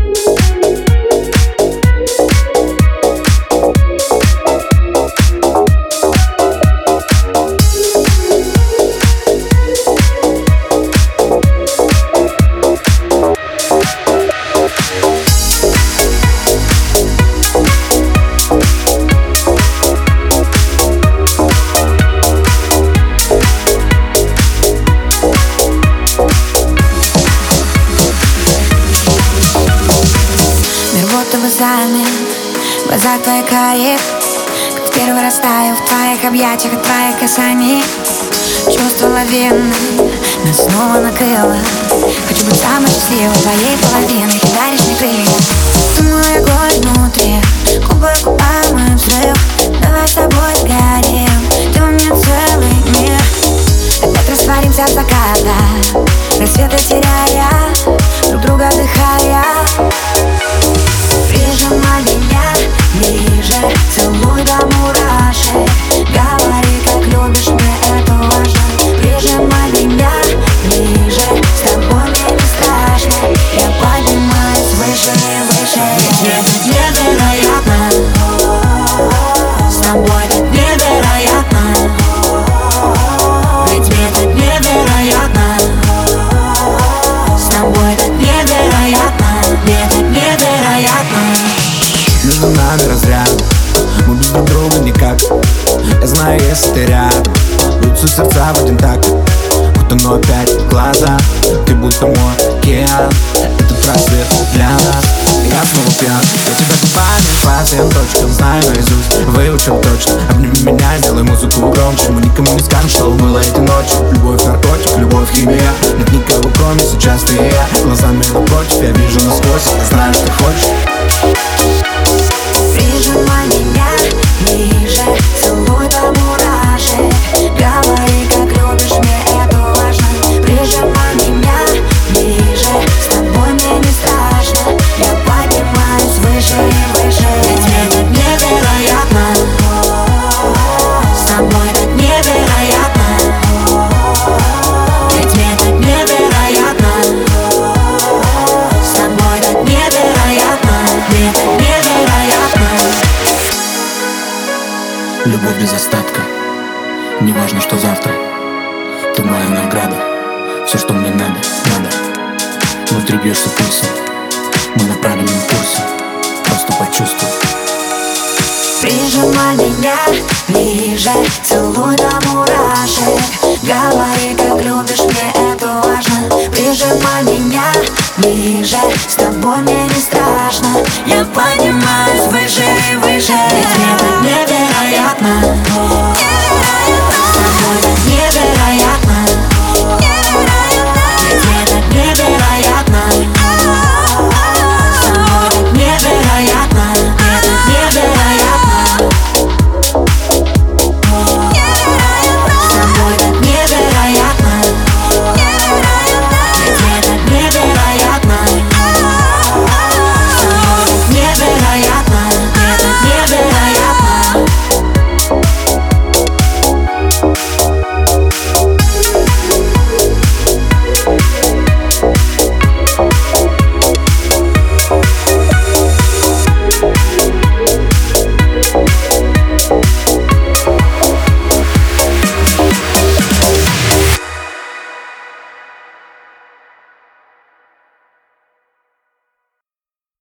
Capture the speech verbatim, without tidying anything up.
Замер, в глазах твоих карих, как в первый раз таю в твоих объятиях, от твоих касаний. Чувство лавины нас снова накрыло. Хочу быть самой счастливой твоей половиной. Ты даришь мне крылья. Ты мой огонь внутри, губы губам и взрыв. Давай с тобой сгорим, ты у меня целый мир. Опять растворимся в заката, рассветы теряя, друг друга дыхая. Прижимай меня ближе, целуй до мурашек. Говори, как любишь, мне это важно. Прижимай меня ближе, с тобой мне не страшно. Я поднимаюсь выше и выше. Ведь это невероятно, с тобой так невероятно. Ведь это невероятно, с тобой так невероятно. Это невероятно. Между нами разряд, мы без друг друга никак. Я знаю, если ты рядом, бьются сердца в один такт. Будто но опять глаза, ты будто мой океан. Этот рассвет для нас, я снова пьян. Я тебя губами по всем точкам знаю наизусть, выучил точно. Обними меня, сделай музыку громче. Мы никому не скажем, что было эти ночи. Любовь, наркотик, любовь, химия. Нет никого, кроме сейчас ты и я. Глазами напротив, я вижу насквозь. Я знаю, что хочешь. Прижимай меня ближе, целуй до мурашек. Говори, как любишь, мне это важно. Прижимай меня ближе, с тобой мне не страшно. Я поднимаюсь выше и выше. Ведь это невероятно, с тобой так невероятно. Ведь это невероятно, с тобой так невероятно. Это невероятно. Любовь без остатка, не важно, что завтра. Ты моя награда, все, что мне надо, надо. Внутри бьешься пульсом, мы на правильном курсе. Просто почувствуй. Прижимай меня ближе, целуй до мурашек. Говори, как любишь, мне это важно. Прижимай меня ближе, с тобой мне не страшно. Я понимаю.